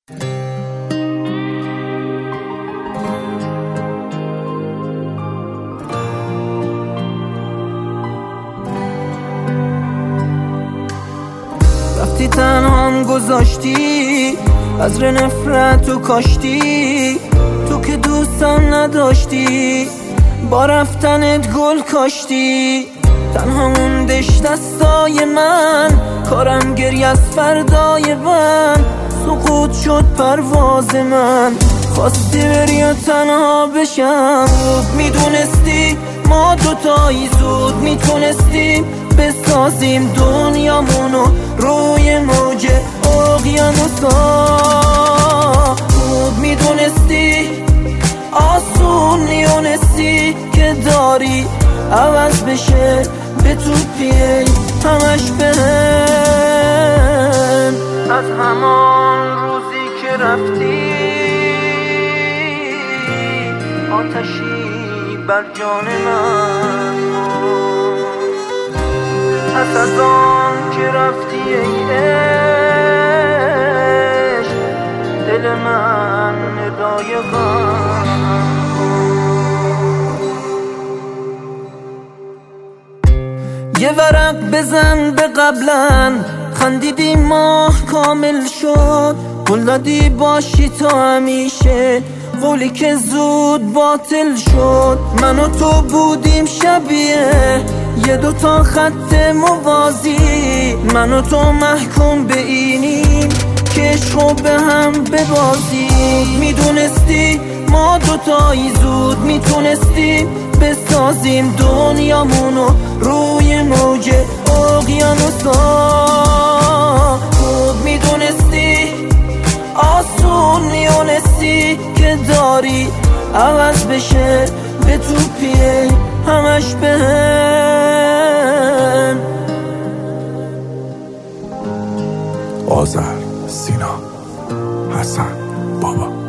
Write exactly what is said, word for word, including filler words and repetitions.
رفتی تنهام گذاشتی، از نفرت تو کاشتی، تو که دوستم نداشتی، با رفتنت گل کاشتی. تنها موندش دستای من، کارم گریه از فردای من، سقوط شد پرواز من. خواستی بری و تنها بشم، میدونستی ما دوتایی زود میتونستیم بسازیم دنیامونو روی موج اقیانوسا. خوب میدونستی آسون نیونستی که داری عوض بشه به تو پیه همش بهم. از همان روزی که رفتی آتشی بر جان من، پس از آن که رفتی ای عشق دل من ندای غم. یه ورق بزن به قبلن، خندیدی ماه کامل شد، قول دادی باشی تا همیشه، قولی که زود باطل شد. من و تو بودیم شبیه یه دوتا خط موازی، من و تو محکوم به اینیم که عشقو به هم ببازیم. میدونستی ما دوتایی زود میتونستیم بسازیم دنیامونو روی موج اقیانوسا. خوب میدونستی آسون نیونستی که داری عوض بشه به تو پیه همش بهم. آذر، سینا، حسن، بابا